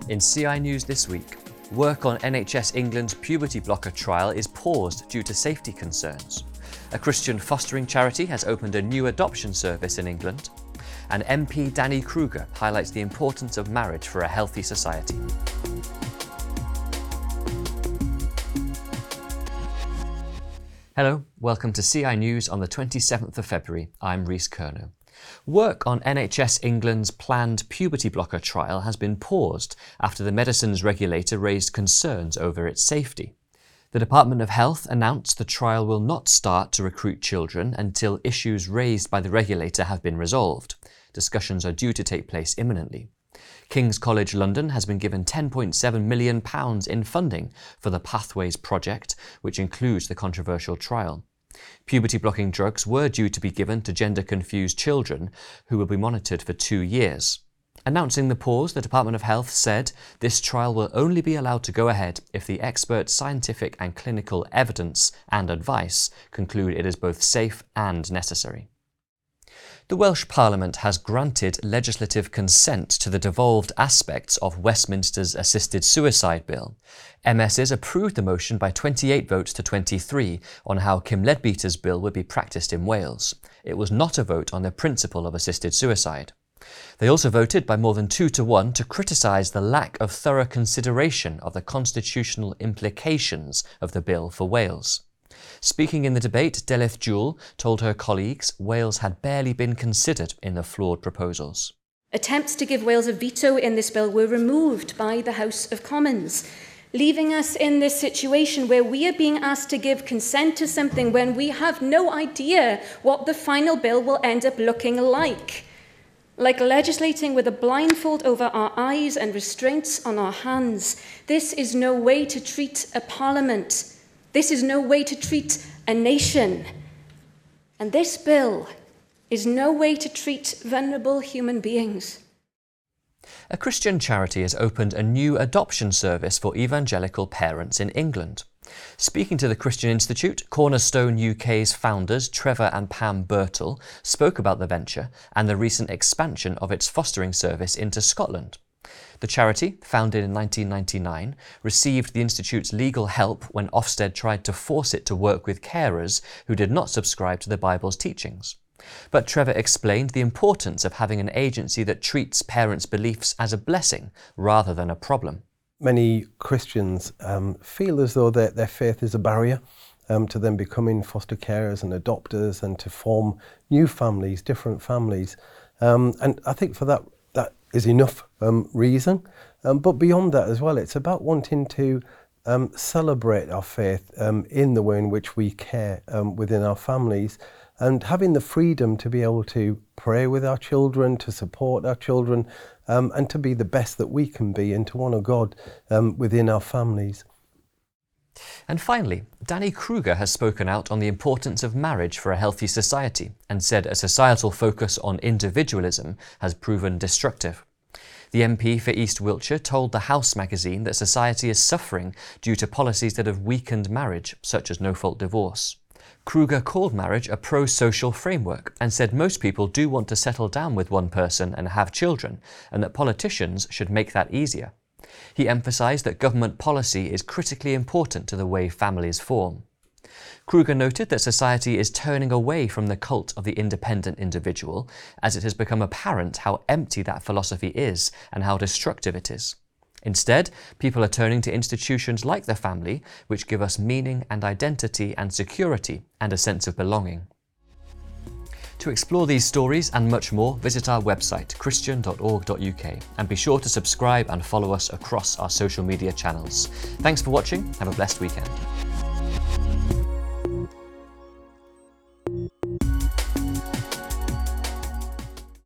In CI News this week, work on NHS England's puberty blocker trial is paused due to safety concerns. A Christian fostering charity has opened a new adoption service in England. And MP Danny Kruger highlights the importance of marriage for a healthy society. Hello, welcome to CI News on the 27th of February. I'm Rhys Kernow. Work on NHS England's planned puberty blocker trial has been paused after the medicines regulator raised concerns over its safety. The Department of Health announced the trial will not start to recruit children until issues raised by the regulator have been resolved. Discussions are due to take place imminently. King's College London has been given £10.7 million in funding for the Pathways project, which includes the controversial trial. Puberty-blocking drugs were due to be given to gender-confused children who will be monitored for 2 years. Announcing the pause, the Department of Health said this trial will only be allowed to go ahead if the expert scientific and clinical evidence and advice conclude it is both safe and necessary. The Welsh Parliament has granted legislative consent to the devolved aspects of Westminster's assisted suicide bill. MSs approved the motion by 28 votes to 23 on how Kim Leadbeater's bill would be practised in Wales. It was not a vote on the principle of assisted suicide. They also voted by more than 2 to 1 to criticise the lack of thorough consideration of the constitutional implications of the bill for Wales. Speaking in the debate, Delyth Jewell told her colleagues Wales had barely been considered in the flawed proposals. Attempts to give Wales a veto in this bill were removed by the House of Commons, leaving us in this situation where we are being asked to give consent to something when we have no idea what the final bill will end up looking like. Like legislating with a blindfold over our eyes and restraints on our hands, this is no way to treat a parliament. This is no way to treat a nation. And this bill is no way to treat vulnerable human beings. A Christian charity has opened a new adoption service for evangelical parents in England. Speaking to the Christian Institute, Cornerstone UK's founders Trevor and Pam Birtle spoke about the venture and the recent expansion of its fostering service into Scotland. The charity, founded in 1999, received the Institute's legal help when Ofsted tried to force it to work with carers who did not subscribe to the Bible's teachings. But Trevor explained the importance of having an agency that treats parents' beliefs as a blessing rather than a problem. Many Christians feel as though their faith is a barrier to them becoming foster carers and adopters and to form new families, different families. And I think for that is enough reason. But beyond that as well, it's about wanting to celebrate our faith in the way in which we care within our families, and having the freedom to be able to pray with our children, to support our children, and to be the best that we can be and to honour God within our families. And finally, Danny Kruger has spoken out on the importance of marriage for a healthy society and said a societal focus on individualism has proven destructive. The MP for East Wiltshire told The House magazine that society is suffering due to policies that have weakened marriage, such as no-fault divorce. Kruger called marriage a pro-social framework and said most people do want to settle down with one person and have children, and that politicians should make that easier. He emphasised that government policy is critically important to the way families form. Kruger noted that society is turning away from the cult of the independent individual, as it has become apparent how empty that philosophy is and how destructive it is. Instead, people are turning to institutions like the family, which give us meaning and identity and security and a sense of belonging. To explore these stories and much more, visit our website, christian.org.uk, and be sure to subscribe and follow us across our social media channels. Thanks for watching. Have a blessed weekend.